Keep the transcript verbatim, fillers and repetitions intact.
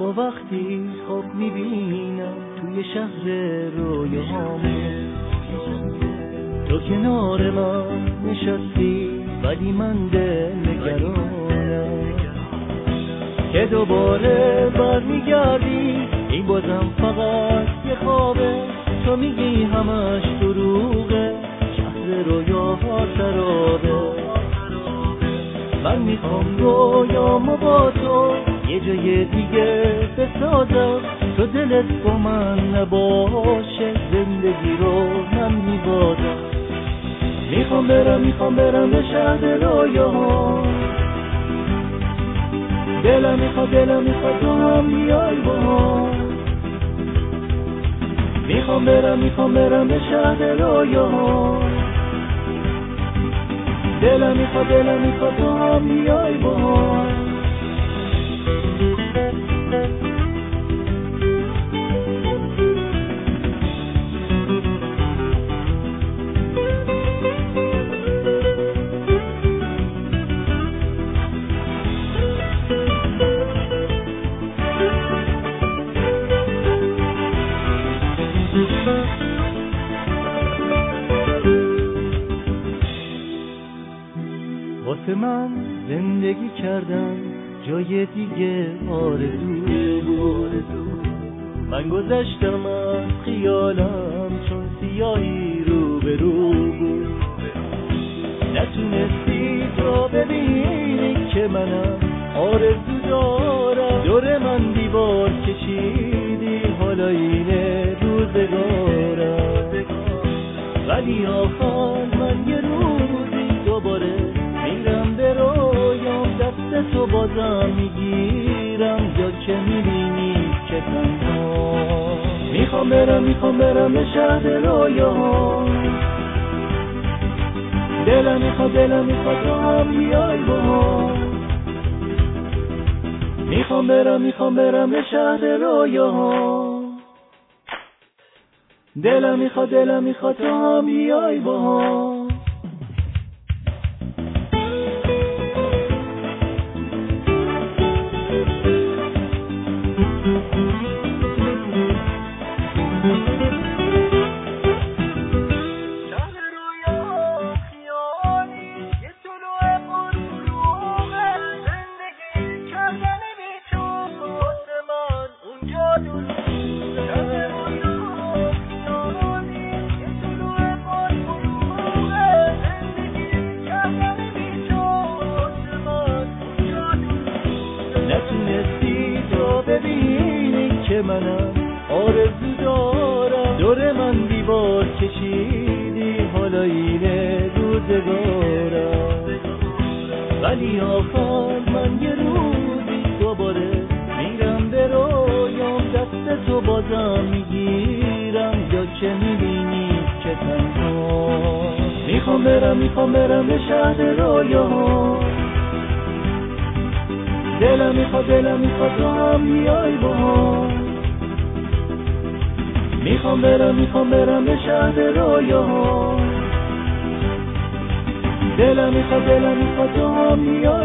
شبا وقتی خواب میبینم توی شهر رویاهامه، تو کنار من نشستی ولی من دل نگرانم که دوباره برمیگردی. این بازم فقط یه خوابه، تو میگی همش دروغه، شهر رویاها سرابه. من میخوام رویامو با تو یه جای دیگه بسازم، تو دلت با من نباشه زندگی رو من میبازم. میخوام برم میخوام برم به شهر رویاها، دلم میخواد دلم میخواد تو هم بیای با ما. میخوام برم میخوام برم به شهر رویاها، دلم میخواد دلم میخواد تو هم بیای با ما. واسه من زندگی کردن جای دیگه آرزو بود. من گذشتم از خیالم چون سیاهی رو به رو بود. نتونستی تو ببینی که منم آرزو دارم، دور من دیوار کشیدی حالا اینه روزگارم. ولی آخر من یه روزی دوباره میرم به رویام، دست تو بازم میگیرم یا که میبینی که تنها. میخوام برم میخوام برم به شهر رویاها، دلم میخواد دلم میخواد تو هم بیای با ما. میخوام برم میخوام برم به شهر رویاها، دلم میخواد دلم میخواد تو هم بیای با ما. نتونستی تو ببینی که منم آرزو دارم، دور من دیوار کشیدی حالا اینه روزگارم. ولی آخر من یه روزی دوباره میرم به رویام، دست تو بازم میگیرم یا که میبینی که تنها. میخوام برم میخوام برم به شهر رویاها، دلم میخواد دلم میخواد تو هم بیای با ما. میخوام برم میخوام برم به شهر رویاها، دلم میخواد دلم میخواد تو هم بیای